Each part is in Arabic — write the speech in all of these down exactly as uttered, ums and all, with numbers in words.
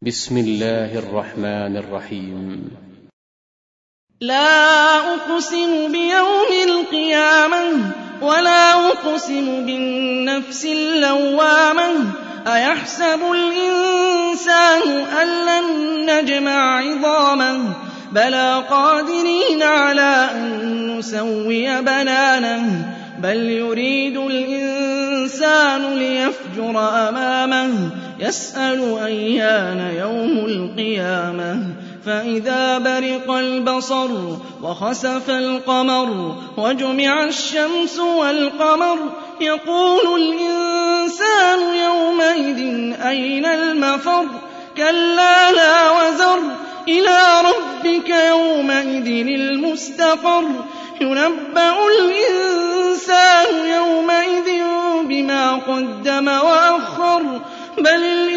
بسم الله الرحمن الرحيم. لا أقسم بيوم القيامة ولا أقسم بالنفس اللوامة أيحسب الإنسان أن لن نجمع عظامه بلى قادرين على أن نسوي بنانه بل يريد الإنسان ليفجر أمامه يسأل أيان يوم القيامة فإذا برق البصر وخسف القمر وجمع الشمس والقمر يقول الإنسان يومئذ أين المفر كلا لا وزر إلى ربك يومئذ المستقر ينبأ الإنسان يومئذ بما قدم وأخر بل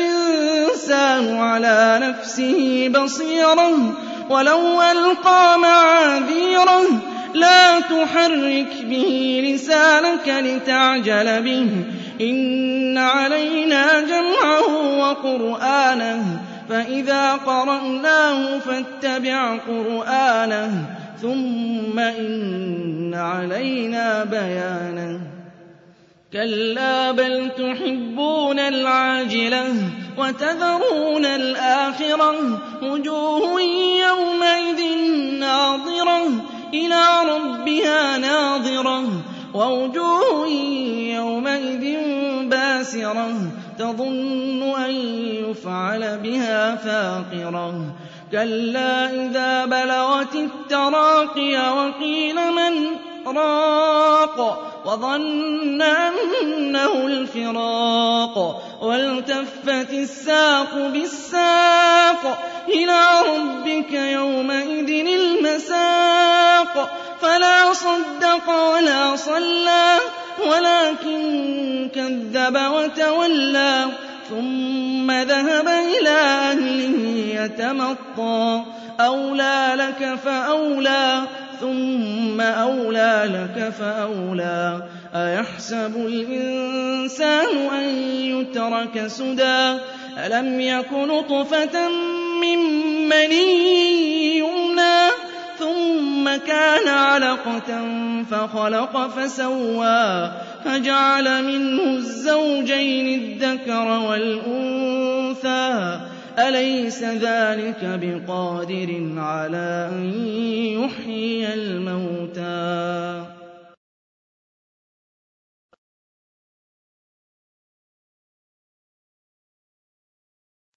الإنسان على نفسه بصيرة ولو ألقى معاذيره لا تحرك به لسانك لتعجل به إن علينا جمعه وقرآنه فإذا قرأناه فاتبع قرآنه ثم إن علينا بيانه كلا بل تحبون العاجلة وتذرون الآخرة وجوه يومئذ ناظرة إلى ربها ناظرة ووجوه يومئذ باسرة تظن أن يفعل بها فاقرة كلا إذا بلغت التراقي وقيل من راق وظن أنه الفراق والتفت الساق بالساق إلى ربك يومئذ المساق فلا صدق ولا صلى ولكن كذب وتولى ثم ذهب إلى أهله يتمطى أولى لك فأولى ثم أولى لك فأولى أيحسب الإنسان أن يترك سدى ألم يك نطفة من مني يمنى ثم كان علقة فخلق فسوى فجعل منه الزوجين الذكر والأنثى أليس ذلك بقادر على أن يحيي الموتى